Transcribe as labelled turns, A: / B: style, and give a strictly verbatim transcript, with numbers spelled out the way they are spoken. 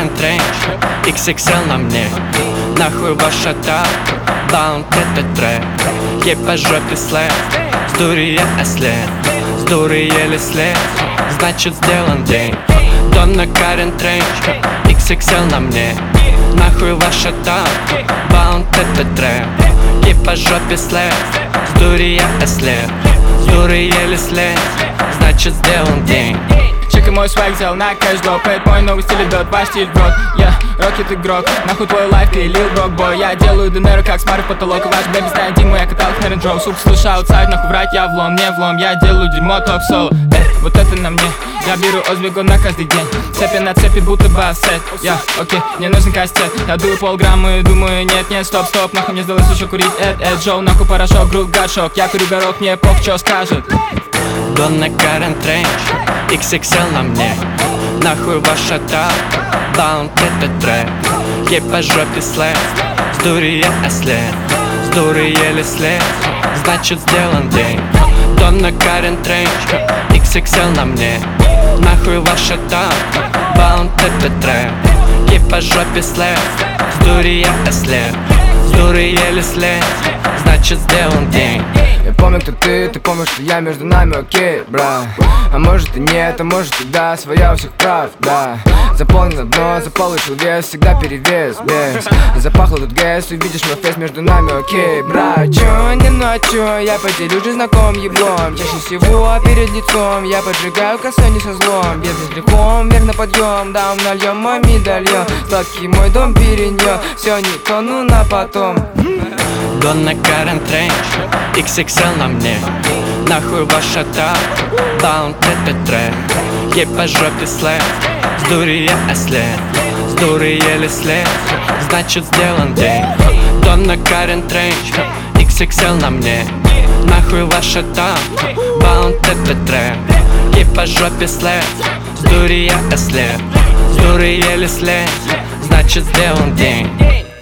A: Current Range, икс икс эл на мне. Нахуй ваша тап, баунт это трек. Ей по жопе слэп, с дури я ослеп, с дури еле след, значит сделан день. Донна Current Range, икс икс эл на мне. Нахуй ваша тап, баунт это трек. Ей по жопе слэп, с дури я ослеп, с дури еле след, значит сделан день.
B: Чекай мой свайк, взял на кэшдоп. Это мой новый стиль идет, ваш стиль в рот. Я рокет игрок, нахуй твой лайф, ты лил рок бой. Я делаю ДНР, как смотрю в потолок. И ваш бэби знает Диму, я катал их на рейндроу. Сука, слышу аутсайд, нахуй врать, я влом, не влом. Я делаю дерьмо, топ соло. Э, вот это на мне. Я беру озбегу на каждый день. Цепи на цепи, будто бы ассет. Я, окей, мне нужен кастет. Я дую полграммы, думаю, нет, нет, стоп, стоп. Нахуй мне сдалось еще курить, эд, эд, Джоу. Нахуй порошок, груд, гашок. Я курю горох, мне пох, чё скажет.
A: Донна Current Range, икс икс эл на мне. Нахуй ваша тап, баунт это трек. Ей по жопе слэп, с дури я ослеп, с дури еле след, значит сделан день. Донна Current Range, икс икс эл на мне. Нахуй ваша тап, баунт это трек. Ей по жопе слэп, с дури я ослеп, с дури еле след, значит сделан день.
C: Я помню, кто ты, ты помнишь, что я между нами, окей, брат. А может и нет, а может и да, своя у всех прав, да. Заполнено дно, заполучил вес, всегда перевес, без. Запахло тут гэс, увидишь мой фейс между нами, окей, брат. Чё, не ночью, я поделюсь же знакомым еблом. Чаще всего перед лицом я поджигаю косой не со злом. Без грехом, вверх на подъем, да, нальем мой медальон. Сладкий мой дом перенёс, все не тону на потом.
A: Донна Current Range, икс икс эл на мне. Нахуй ваша тап, баунт это трек. Ей по жопе слэп, с дури я ослеп, с дури еле след, значит сделан день. Донна Current Range, икс икс эл на мне. Нахуй ваша тап, баунт это трек. Ей по жопе слэп, с дури я ослеп, с дури еле след, значит сделан день.